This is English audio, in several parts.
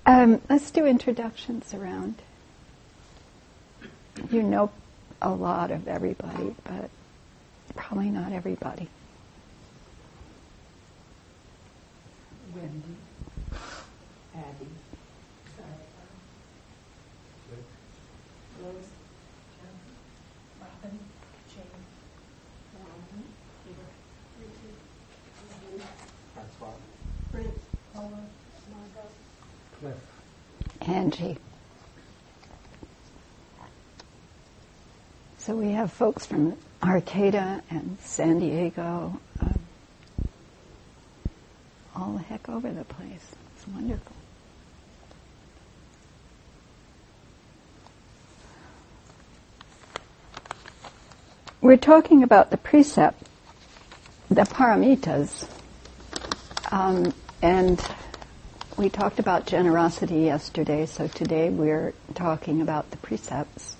Let's do introductions around. You know a lot of everybody, but probably not everybody. Wendy, Addie, Rose, Robin, Jane, Robin, Peter, Francois, Prince, Paula, Margot, Cliff, Angie. So we have folks from Arcata and San Diego, all the heck over the place. It's wonderful. We're talking about the precept, the paramitas, and we talked about generosity yesterday, so today we're talking about the precepts,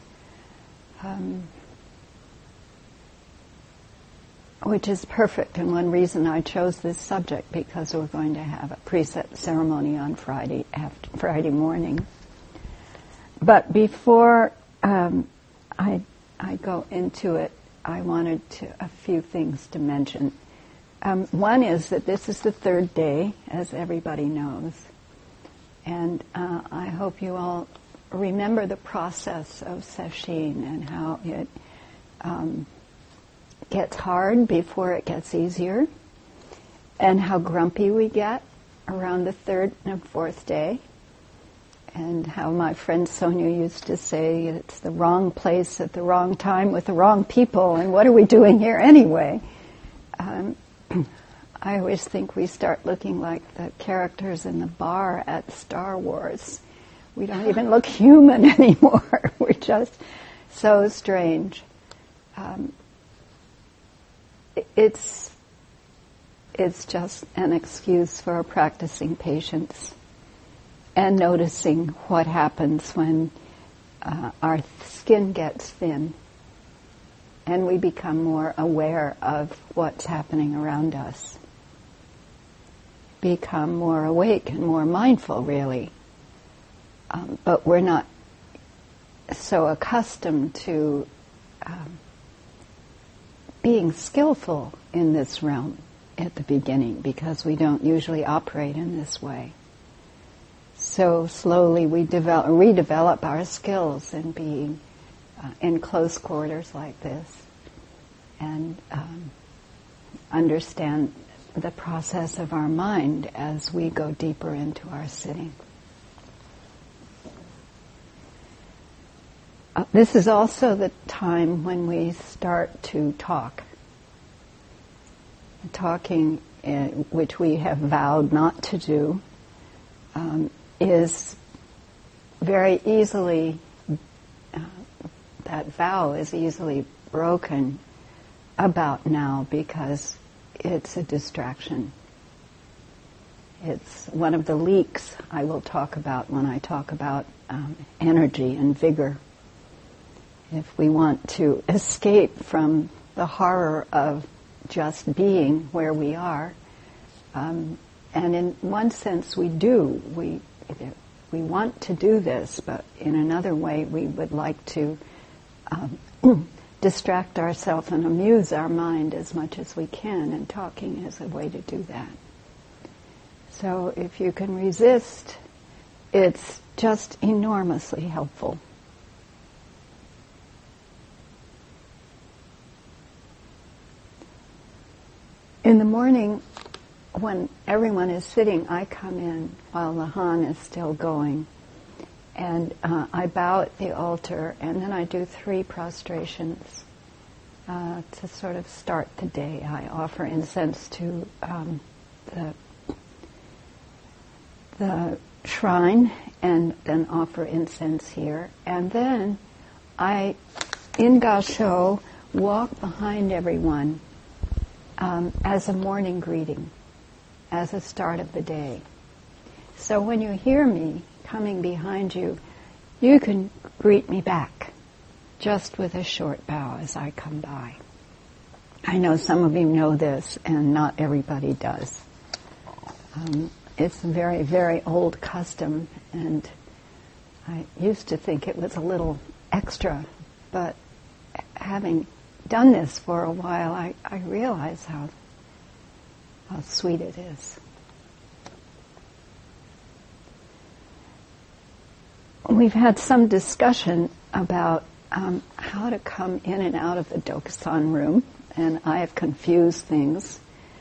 which is perfect, and one reason I chose this subject, because we're going to have a precept ceremony on Friday morning. But before I go into it, I wanted a few things to mention. One is that this is the third day, as everybody knows, and I hope you all remember the process of sesshin and how it gets hard before it gets easier, and how grumpy we get around the third and fourth day, and how my friend Sonia used to say it's the wrong place at the wrong time with the wrong people, and what are we doing here anyway? I always think we start looking like the characters in the bar at Star Wars. We don't even look human anymore. We're just so strange. It's just an excuse for practicing patience and noticing what happens when our skin gets thin and we become more aware of what's happening around us. Become more awake and more mindful, really. But we're not so accustomed to being skillful in this realm at the beginning, because we don't usually operate in this way. So slowly we redevelop our skills in being in close quarters like this, and understand the process of our mind as we go deeper into our sitting. This is also the time when we start to talk. Talking, which we have vowed not to do, is very easily, that vow is easily broken about now, because it's a distraction. It's one of the leaks I will talk about when I talk about energy and vigor. If we want to escape from the horror of just being where we are, and in one sense we do, we want to do this, but in another way we would like to distract ourselves and amuse our mind as much as we can, and talking is a way to do that. So if you can resist, it's just enormously helpful. In the morning, when everyone is sitting, I come in while the Han is still going, and I bow at the altar, and then I do 3 prostrations to sort of start the day. I offer incense to the shrine, and then offer incense here, and then I, in Gasho, walk behind everyone as a morning greeting, as a start of the day. So when you hear me coming behind you, you can greet me back, just with a short bow as I come by. I know some of you know this, and not everybody does. it's a very, very old custom, and I used to think it was a little extra, but having done this for a while, I realize how sweet it is. We've had some discussion about how to come in and out of the Dokusan room, and I have confused things.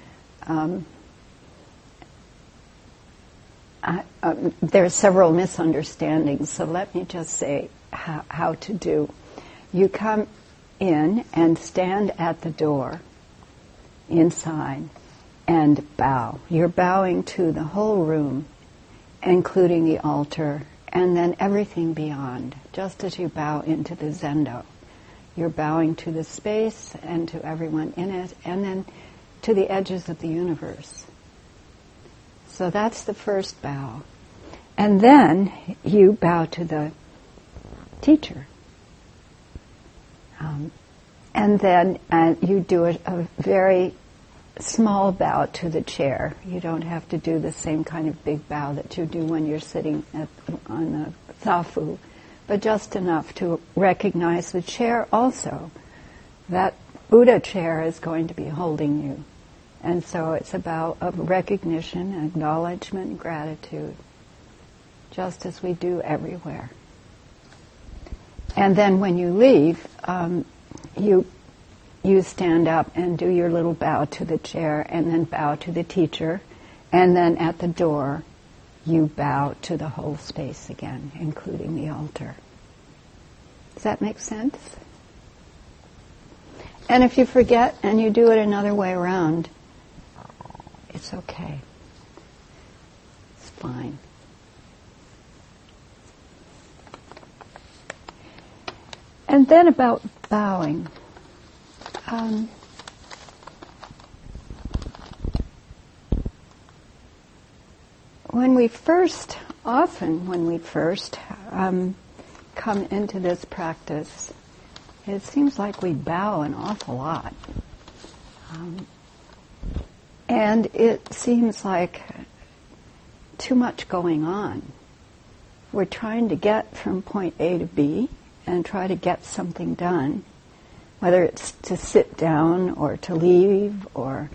There are several misunderstandings, so let me just say how to do. You come in and stand at the door inside and bow. You're bowing to the whole room, including the altar, and then everything beyond, just as you bow into the zendo. You're bowing to the space and to everyone in it, and then to the edges of the universe. So that's the first bow. And then you bow to the teacher. And then you do a very small bow to the chair. You don't have to do the same kind of big bow that you do when you're sitting on the zafu, but just enough to recognize the chair also. That Buddha chair is going to be holding you. And so it's about of recognition, acknowledgement, gratitude, just as we do everywhere. And then when you leave, you stand up and do your little bow to the chair, and then bow to the teacher, and then at the door you bow to the whole space again, including the altar. Does that make sense? And if you forget and you do it another way around, it's okay. It's fine. And then about bowing. When we first come into this practice, it seems like we bow an awful lot. And it seems like too much going on. We're trying to get from point A to B and try to get something done, whether it's to sit down or to leave or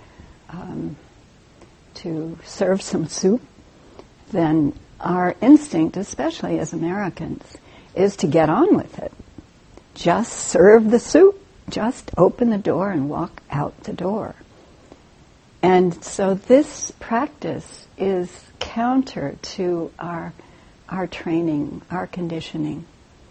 to serve some soup. Then our instinct, especially as Americans, is to get on with it. Just serve the soup. Just open the door and walk out the door. And so this practice is counter to our training, our conditioning.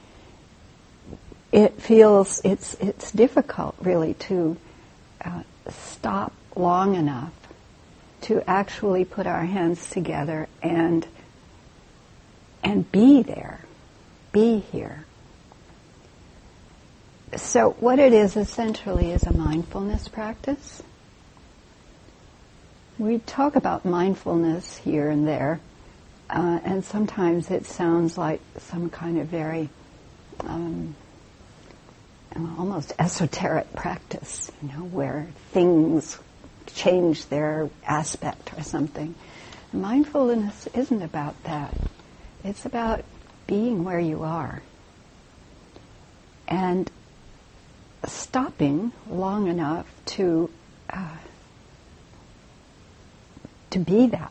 It feels it's difficult really to stop long enough to actually put our hands together and be there, be here. So what it is essentially is a mindfulness practice. We talk about mindfulness here and there, and sometimes it sounds like some kind of very almost esoteric practice, where things change their aspect or something. Mindfulness isn't about that. It's about being where you are and stopping long enough to be that,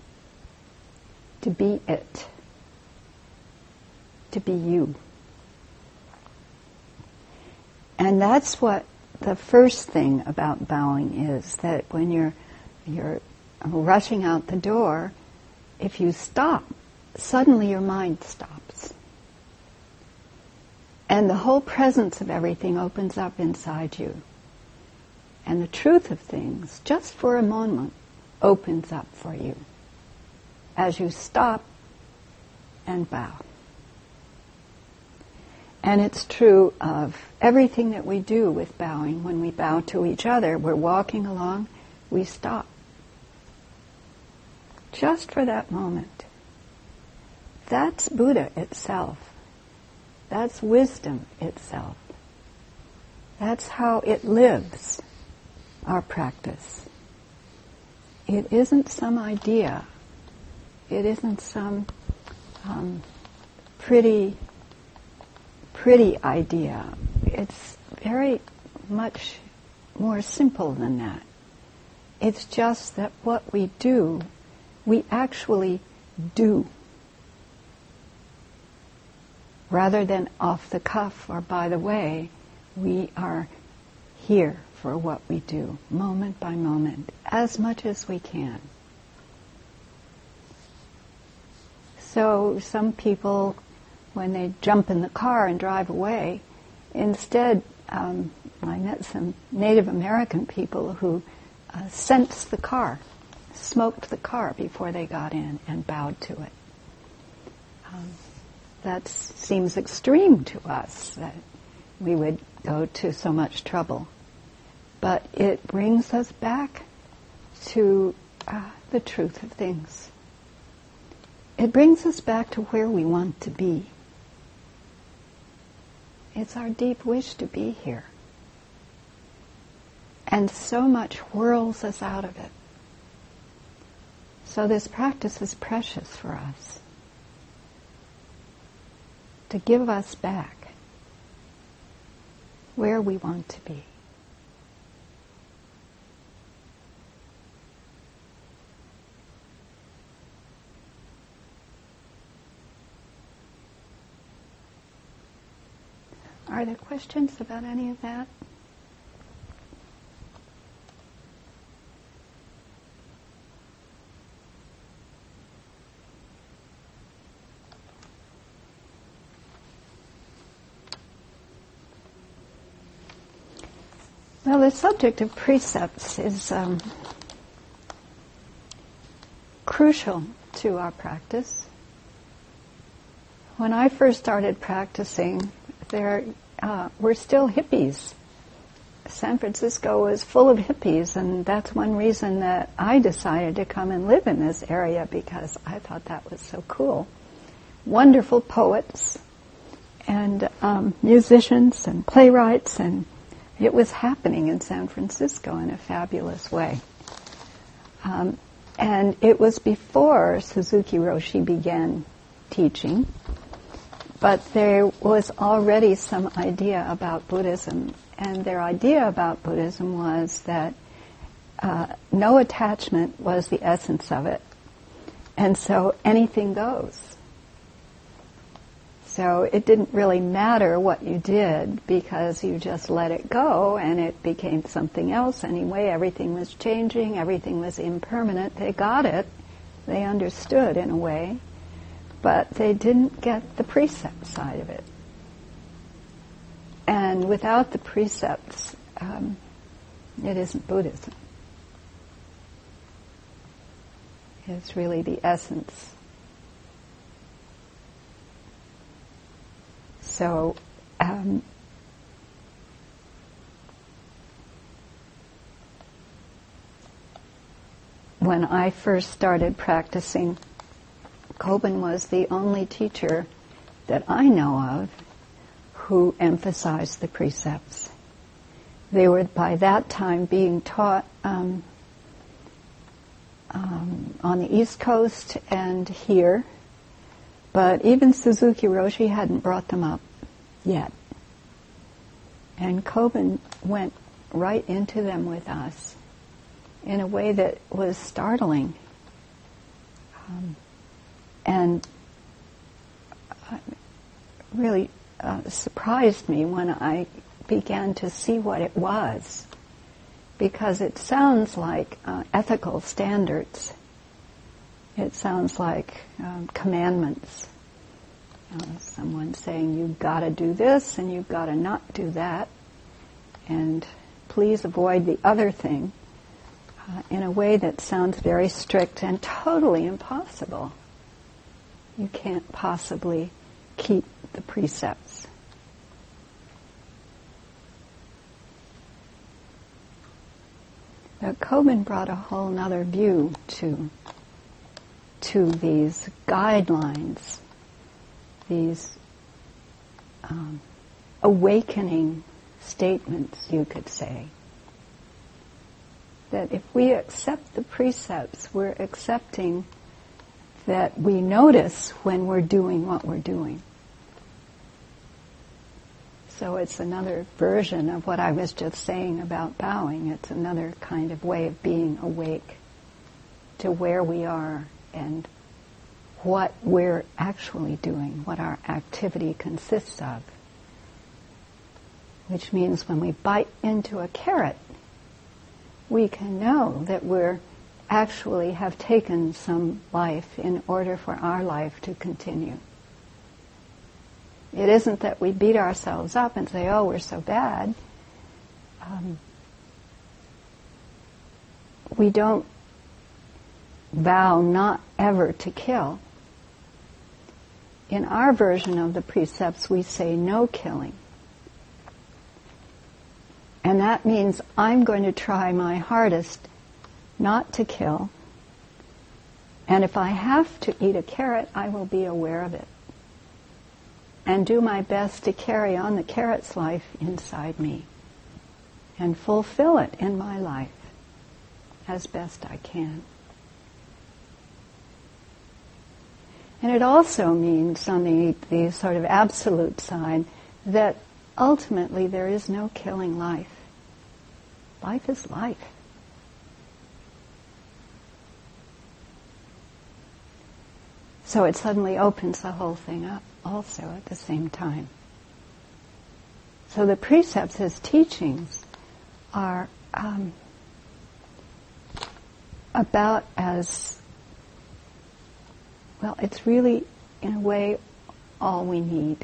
to be it, to be you. And that's what the first thing about bowing is, that when you're rushing out the door, if you stop, suddenly your mind stops. And the whole presence of everything opens up inside you. And the truth of things, just for a moment, opens up for you as you stop and bow. And it's true of everything that we do with bowing. When we bow to each other, we're walking along, we stop. Just for that moment. That's Buddha itself. That's wisdom itself. That's how it lives, our practice. It isn't some idea It isn't some pretty idea. It's very much more simple than that. It's just that what we do, we actually do, rather than off the cuff or by the way. We are here for what we do, moment by moment, as much as we can. So some people, when they jump in the car and drive away, instead, I met some Native American people who sensed the car, smoked the car before they got in and bowed to it. That seems extreme to us, that we would go to so much trouble. But it brings us back to the truth of things. It brings us back to where we want to be. It's our deep wish to be here. And so much whirls us out of it. So this practice is precious for us. To give us back where we want to be. Are there questions about any of that? Well, the subject of precepts is crucial to our practice. When I first started practicing, there were still hippies. San Francisco was full of hippies, and that's one reason that I decided to come and live in this area, because I thought that was so cool. Wonderful poets and musicians and playwrights, and it was happening in San Francisco in a fabulous way. And it was before Suzuki Roshi began teaching, but there was already some idea about Buddhism, and their idea about Buddhism was that no attachment was the essence of it, and so anything goes. So it didn't really matter what you did, because you just let it go and it became something else anyway. Everything was changing, everything was impermanent. They got it, they understood in a way, but they didn't get the precept side of it. And without the precepts, it isn't Buddhism. It's really the essence. So, when I first started practicing, Kobun was the only teacher that I know of who emphasized the precepts. They were by that time being taught on the East Coast and here, but even Suzuki Roshi hadn't brought them up yet. And Kobun went right into them with us in a way that was startling. And really surprised me when I began to see what it was, because it sounds like ethical standards. It sounds like commandments. Someone saying you've got to do this and you've got to not do that, and please avoid the other thing, in a way that sounds very strict and totally impossible. You can't possibly keep the precepts. But Kobun brought a whole nother view to these guidelines, these awakening statements, you could say. That if we accept the precepts, we're accepting that we notice when we're doing what we're doing. So it's another version of what I was just saying about bowing. It's another kind of way of being awake to where we are and what we're actually doing, what our activity consists of. Which means when we bite into a carrot, we can know that we're actually have taken some life in order for our life to continue. It isn't that we beat ourselves up and say, oh, we're so bad. We don't vow not ever to kill. In our version of the precepts, we say no killing. And that means I'm going to try my hardest not to kill. And if I have to eat a carrot, I will be aware of it. And do my best to carry on the carrot's life inside me. And fulfill it in my life as best I can. And it also means, on the sort of absolute side, that ultimately there is no killing life. Life is life. So it suddenly opens the whole thing up also at the same time. So the precepts as teachings are about as, well, it's really, in a way, all we need.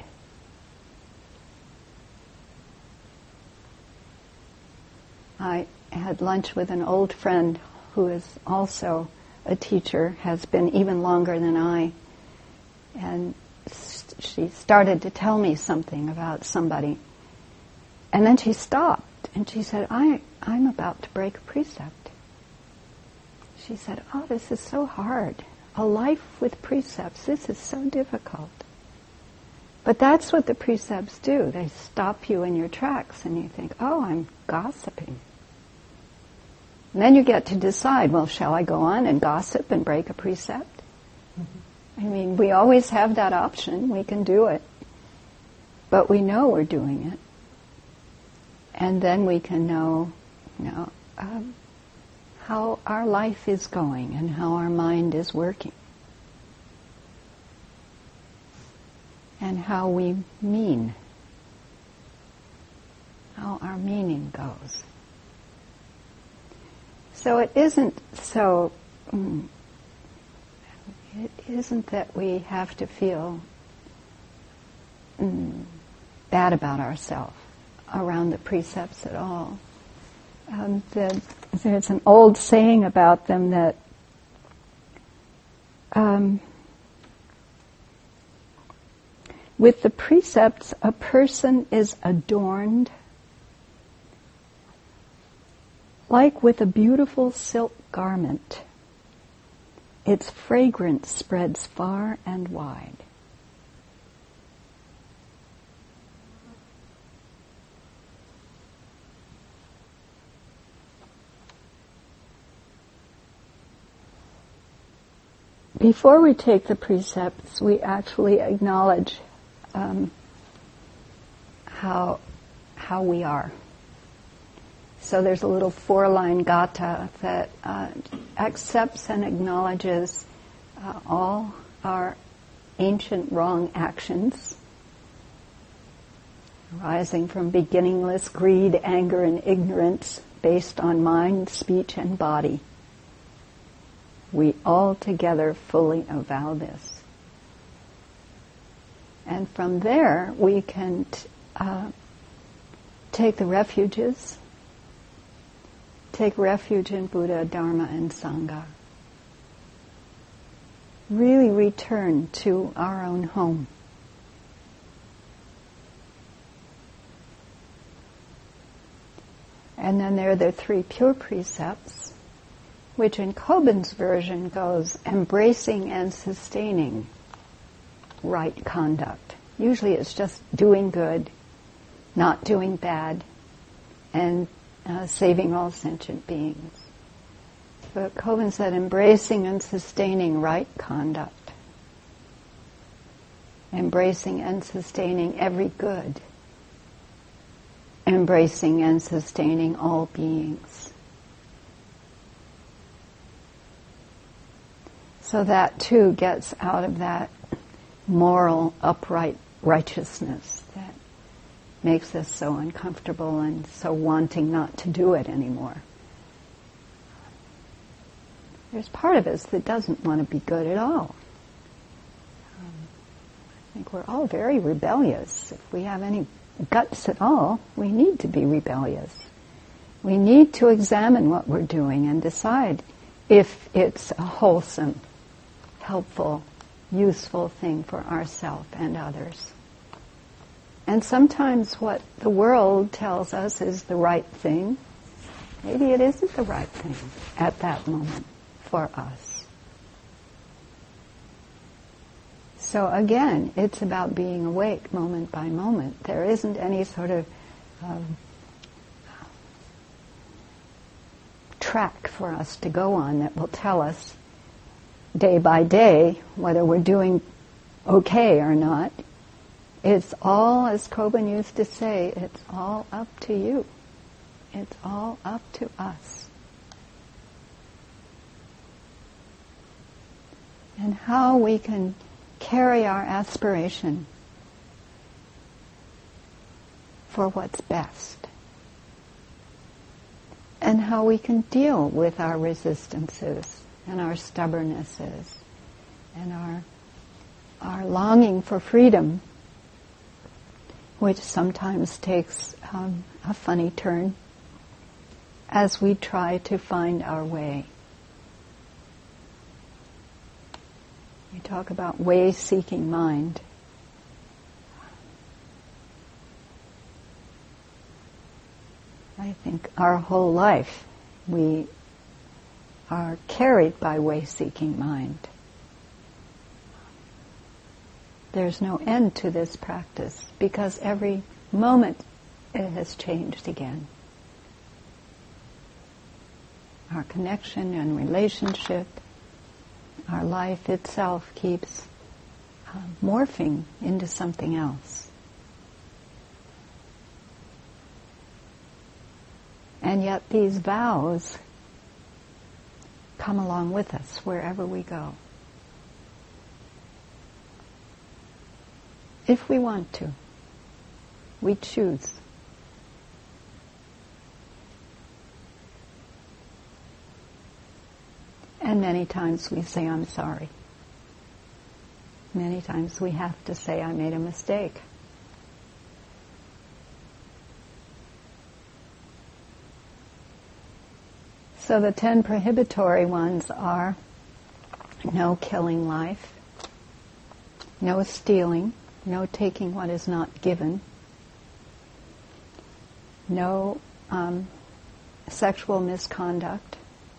I had lunch with an old friend who is also a teacher, has been even longer than I, and she started to tell me something about somebody. And then she stopped and she said, I'm about to break a precept. She said, oh, this is so hard. A life with precepts, this is so difficult. But that's what the precepts do. They stop you in your tracks and you think, oh, I'm gossiping. And then you get to decide, well, shall I go on and gossip and break a precept? I mean, we always have that option. We can do it. But we know we're doing it. And then we can know, how our life is going and how our mind is working. And how we mean. How our meaning goes. So it isn't it isn't that we have to feel bad about ourselves around the precepts at all. There's an old saying about them that with the precepts a person is adorned like with a beautiful silk garment. Its fragrance spreads far and wide. Before we take the precepts, we actually acknowledge how we are. So there's a little 4-line gatha that accepts and acknowledges all our ancient wrong actions, arising from beginningless greed, anger, and ignorance based on mind, speech, and body. We all together fully avow this. And from there, we can take the refuges, take refuge in Buddha, Dharma, and Sangha. Really return to our own home. And then there are the 3 pure precepts, which in Kobun's version goes embracing and sustaining right conduct. Usually it's just doing good, not doing bad, and saving all sentient beings. Koban said, embracing and sustaining right conduct. Embracing and sustaining every good. Embracing and sustaining all beings. So that too gets out of that moral, upright righteousness that makes us so uncomfortable and so wanting not to do it anymore. There's part of us that doesn't want to be good at all. I think we're all very rebellious. If we have any guts at all, we need to be rebellious. We need to examine what we're doing and decide if it's a wholesome, helpful, useful thing for ourselves and others. And sometimes what the world tells us is the right thing, maybe it isn't the right thing at that moment for us. So again, it's about being awake moment by moment. There isn't any sort of track for us to go on that will tell us day by day whether we're doing okay or not. It's all, as Koban used to say, it's all up to you. It's all up to us. And how we can carry our aspiration for what's best. And how we can deal with our resistances and our stubbornnesses and our longing for freedom, which sometimes takes a funny turn as we try to find our way. We talk about way-seeking mind. I think our whole life we are carried by way-seeking mind. There's no end to this practice because every moment it has changed again. Our connection and relationship, our life itself keeps morphing into something else. And yet these vows come along with us wherever we go. If we want to, we choose. And many times we say, I'm sorry. Many times we have to say, I made a mistake. So the 10 prohibitory ones are no killing life, no stealing, no taking what is not given, no sexual misconduct,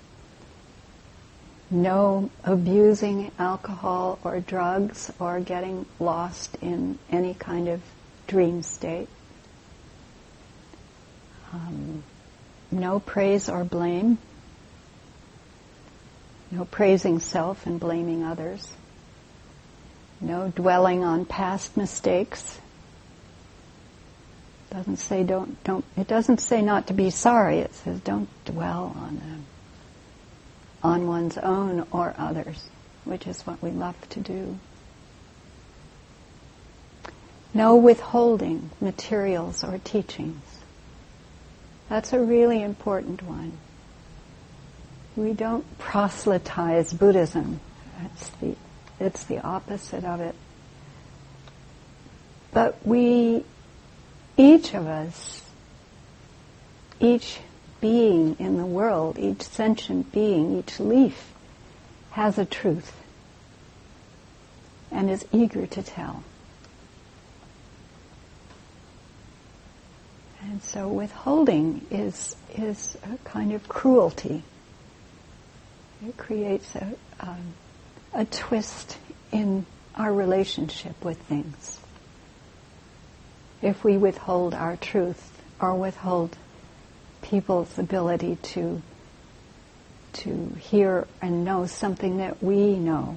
no abusing alcohol or drugs or getting lost in any kind of dream state, no praise or blame, no praising self and blaming others, no dwelling on past mistakes. It doesn't say not to be sorry. It says don't dwell on them, on one's own or others, which is what we love to do. No withholding materials or teachings. That's a really important one. We don't proselytize Buddhism. It's the opposite of it. But each of us, each being in the world, each sentient being, each leaf, has a truth and is eager to tell. And so withholding is a kind of cruelty. It creates a twist in our relationship with things. If we withhold our truth or withhold people's ability to to hear and know something that we know.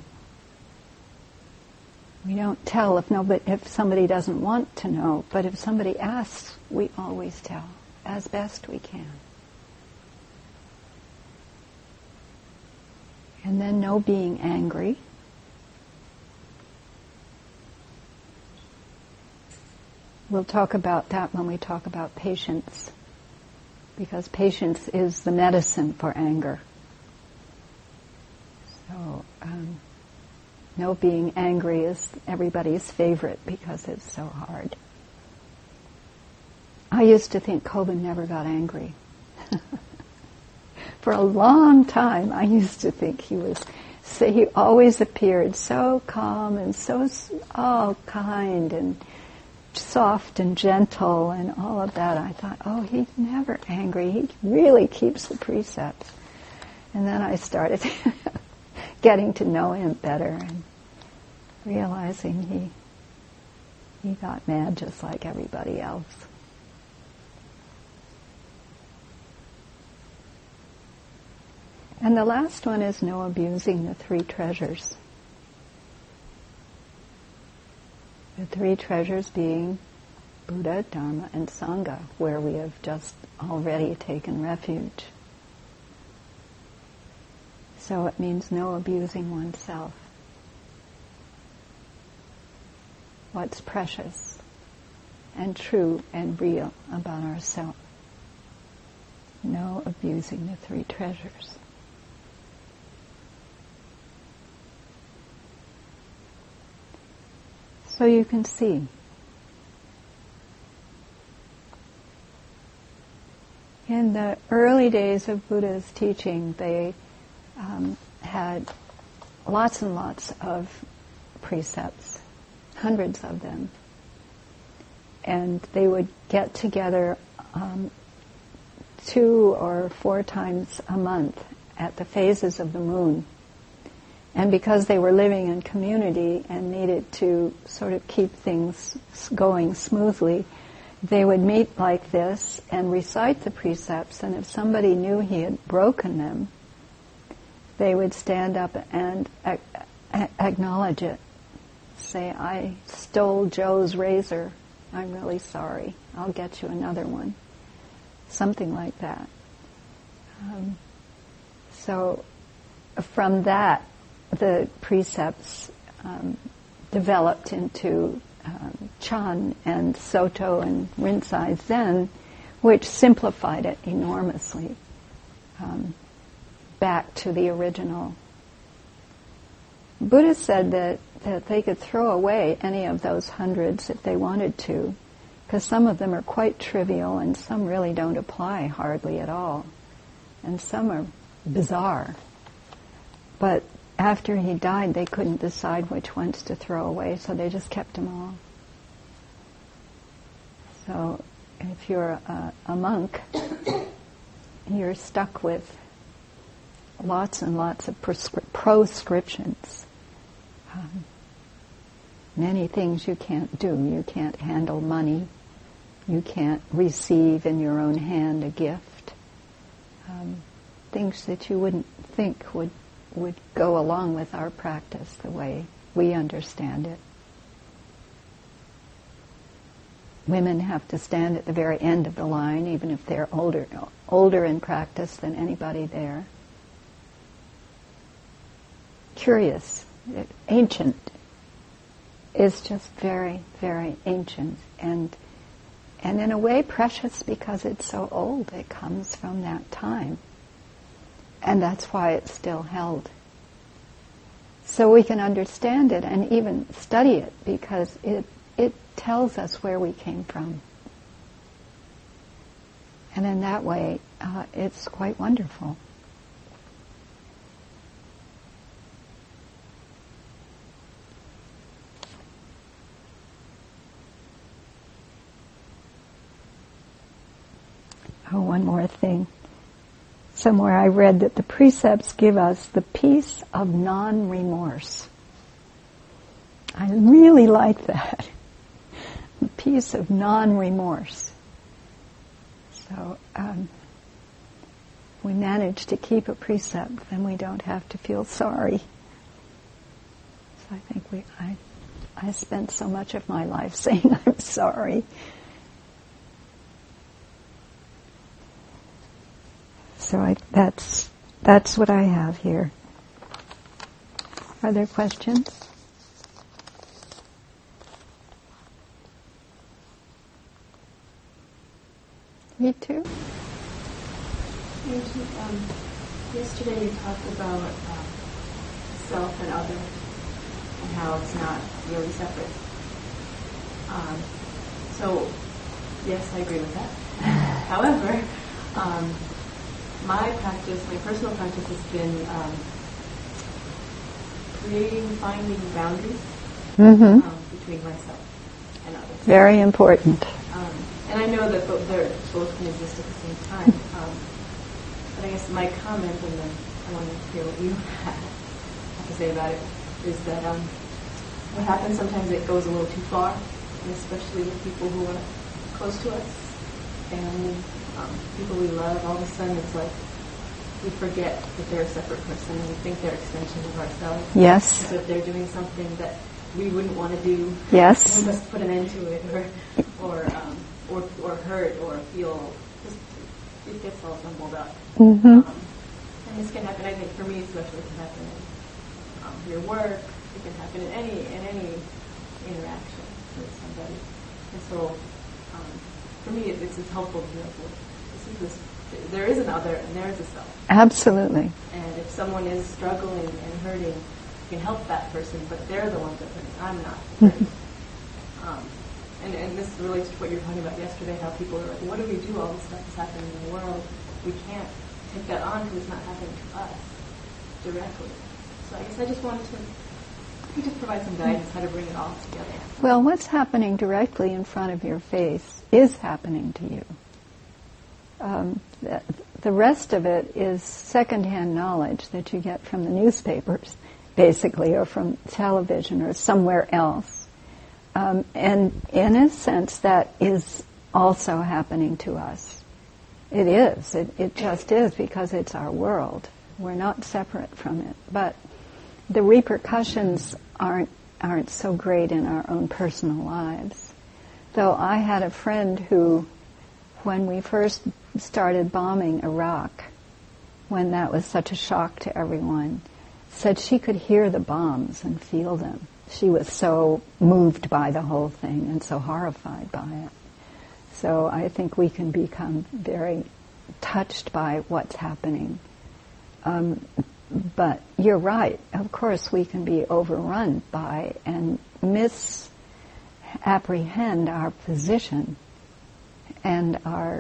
We don't tell if somebody doesn't want to know, but if somebody asks, we always tell, as best we can. And then no being angry. We'll talk about that when we talk about patience, because patience is the medicine for anger. So, no being angry is everybody's favorite because it's so hard. I used to think Kobun never got angry. For a long time, I used to think he always appeared so calm and so kind and soft and gentle and all of that. I thought, oh, he's never angry. He really keeps the precepts. And then I started getting to know him better and realizing he got mad just like everybody else. And the last one is no abusing the three treasures. The three treasures being Buddha, Dharma, and Sangha, where we have just already taken refuge. So it means no abusing oneself. What's precious and true and real about ourselves. No abusing the three treasures. So you can see, in the early days of Buddha's teaching, they had lots and lots of precepts, hundreds of them. And they would get together 2 or 4 times a month at the phases of the moon. And because they were living in community and needed to sort of keep things going smoothly, they would meet like this and recite the precepts, and if somebody knew he had broken them, they would stand up and acknowledge it. Say, I stole Joe's razor. I'm really sorry. I'll get you another one. Something like that. So from that, the precepts developed into Chan and Soto and Rinzai Zen, which simplified it enormously back to the original. Buddha said that they could throw away any of those hundreds if they wanted to, because some of them are quite trivial and some really don't apply hardly at all, and some are bizarre. But after he died, they couldn't decide which ones to throw away, so they just kept them all. So if you're a monk, you're stuck with lots and lots of proscriptions. Many things you can't do. You can't handle money. You can't receive in your own hand a gift. Things that you wouldn't think would go along with our practice the way we understand it. Women have to stand at the very end of the line, even if they're older in practice than anybody there. Curious, ancient, is just very, very ancient, and in a way precious because it's so old. It comes from that time. And that's why it's still held. So we can understand it and even study it because it tells us where we came from. And in that way, it's quite wonderful. Oh, one more thing. Somewhere I read that the precepts give us the peace of non-remorse. I really like that. The peace of non-remorse. So we manage to keep a precept, then we don't have to feel sorry. So I think I spent so much of my life saying I'm sorry. So that's what I have here. Are there questions? Me too. Yesterday you talked about self and other and how it's not really separate. So, yes, I agree with that. However, my personal practice has been finding boundaries between myself and others. Very important. And I know that they're both can exist at the same time. But I guess my comment, and then I want to hear what you have to say about it, is that what happens sometimes it goes a little too far, and especially with people who are close to us, family, people we love. All of a sudden it's like we forget that they're a separate person, and we think they're extensions of ourselves. Yes. So if they're doing something that we wouldn't want to do, yes, we must put an end to it, or hurt, or feel just it gets all jumbled up. Mm-hmm. And this can happen, I think, for me especially, it can happen in your work. It can happen in any interaction with somebody. And so, for me, it's helpful to know there is an other and there is a self. Absolutely. And if someone is struggling and hurting, you can help that person, but they're the ones that hurt. I'm not. And this relates to what you were talking about yesterday, how people are like, what do we do? All this stuff is happening in the world. We can't take that on because it's not happening to us directly. So I guess I just wanted to just provide some guidance how to bring it all together. Well, what's happening directly in front of your face is happening to you. The rest of it is secondhand knowledge that you get from the newspapers, basically, or from television or somewhere else. And in a sense, that is also happening to us. It is. It just is, because it's our world. We're not separate from it. But the repercussions aren't so great in our own personal lives. Though I had a friend who, when we first started bombing Iraq, when that was such a shock to everyone, said she could hear the bombs and feel them. She was so moved by the whole thing and so horrified by it. So I think we can become very touched by what's happening. But you're right. Of course, we can be overrun by and misapprehend our position and our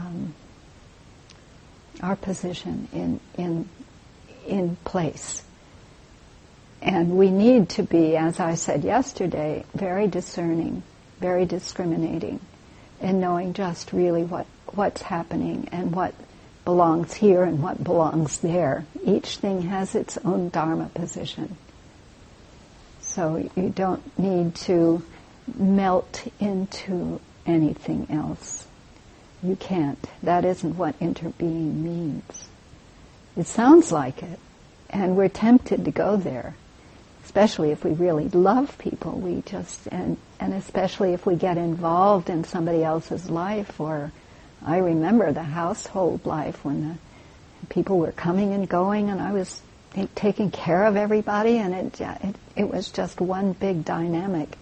position in place. And we need to be, as I said yesterday, very discerning, very discriminating, and knowing just really what's happening and what belongs here and what belongs there. Each thing has its own Dharma position. So you don't need to melt into anything else. You can't. That isn't what interbeing means. It sounds like it, and we're tempted to go there, especially if we really love people. And especially if we get involved in somebody else's life. Or I remember the household life when the people were coming and going, and I was taking care of everybody, and it was just one big dynamic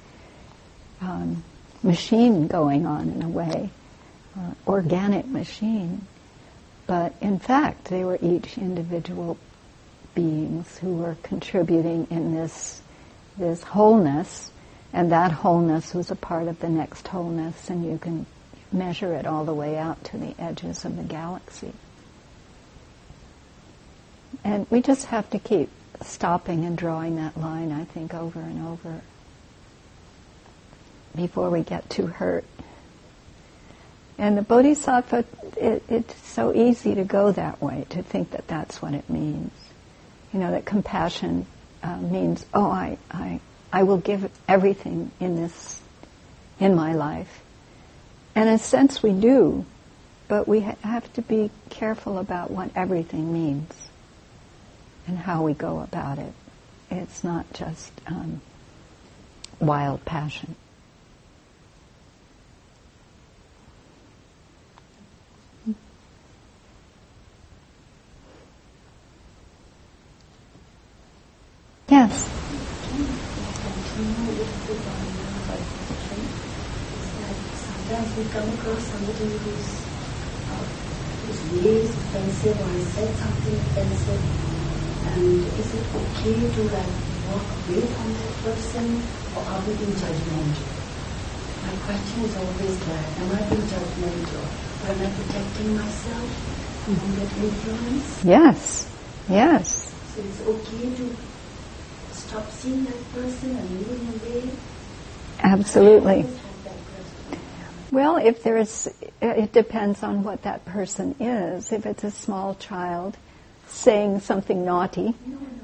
machine going on in a way, organic machine. But in fact, they were each individual beings who were contributing in this wholeness, and that wholeness was a part of the next wholeness, and you can measure it all the way out to the edges of the galaxy. And we just have to keep stopping and drawing that line, I think, over and over before we get too hurt. And the Bodhisattva, it's so easy to go that way, to think that that's what it means. You know, that compassion means, I will give everything in my life. And in a sense we do, But we have to be careful about what everything means and how we go about it. It's not just wild passion. Yes. Sometimes we come across somebody whose ways offensive or has said something offensive, and is it okay to walk away from that person, or are we being judgmental? My question is always that: am I being judgmental, or am I protecting myself from that influence? Yes. Yes. So it's okay to stop seeing that person and moving away? Absolutely. Well, if there's, it depends on what that person is. If it's a small child saying something naughty,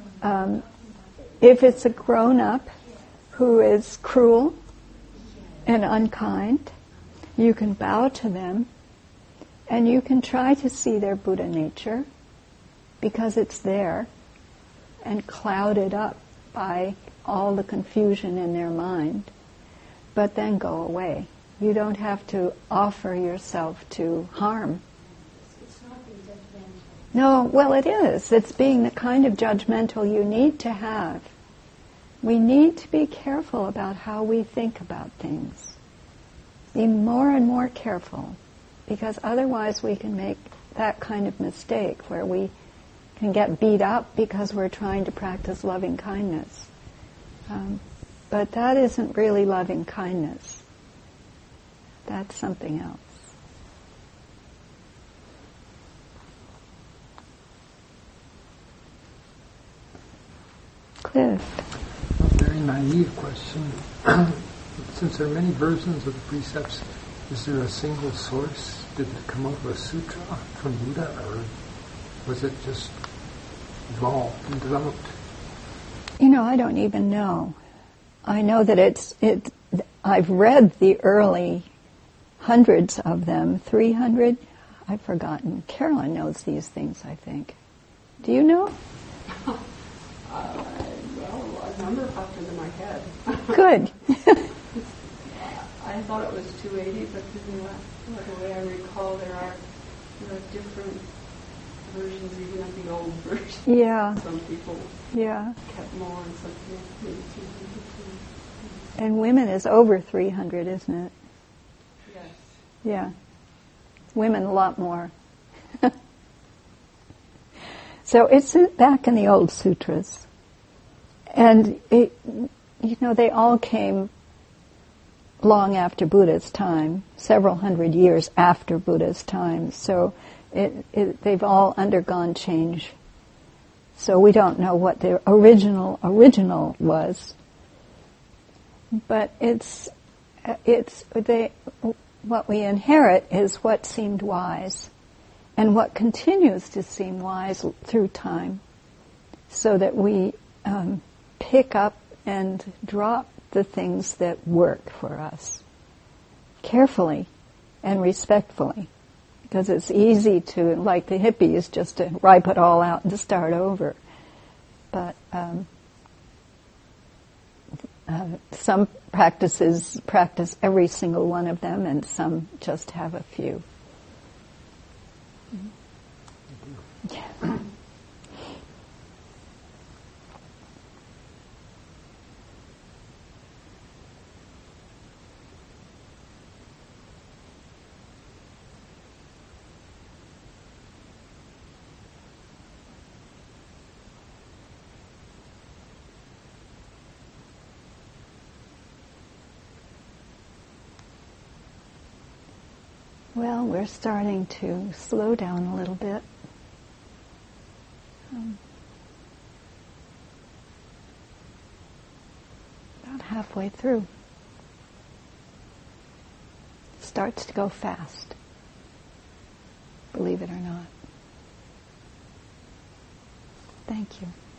if it's a grown-up who is cruel and unkind, you can bow to them and you can try to see their Buddha nature because it's there and clouded up by all the confusion in their mind, but then go away. You don't have to offer yourself to harm. It's not being judgmental. No, well, it is. It's being the kind of judgmental you need to have. We need to be careful about how we think about things. Be more and more careful, because otherwise we can make that kind of mistake where we can get beat up because we're trying to practice loving kindness. But that isn't really loving kindness. That's something else. Cliff. A very naive question. Since there are many versions of the precepts, is there a single source? Did it come out of a sutra from Buddha, or was it just evolved and developed? I don't even know. I know that I've read the early hundreds of them, 300, I've forgotten. Carolyn knows these things, I think. Do you know? Well, a number popped into my head. Good. I thought it was 280, but the way I recall, there are different versions, even of the old version. Yeah. Some people kept more, and some people maybe 200. And women is over 300, isn't it? Yes. Yeah. Women a lot more. So it's back in the old sutras. And, they all came long after Buddha's time, several hundred years after Buddha's time. So they've all undergone change. So we don't know what the original was. But what we inherit is what seemed wise and what continues to seem wise through time, so that we pick up and drop the things that work for us carefully and respectfully, because it's easy to, like the hippies, just to wipe it all out and to start over. But some practices practice every single one of them, and some just have a few. Yeah. Well, we're starting to slow down a little bit. About halfway through. Starts to go fast, believe it or not. Thank you.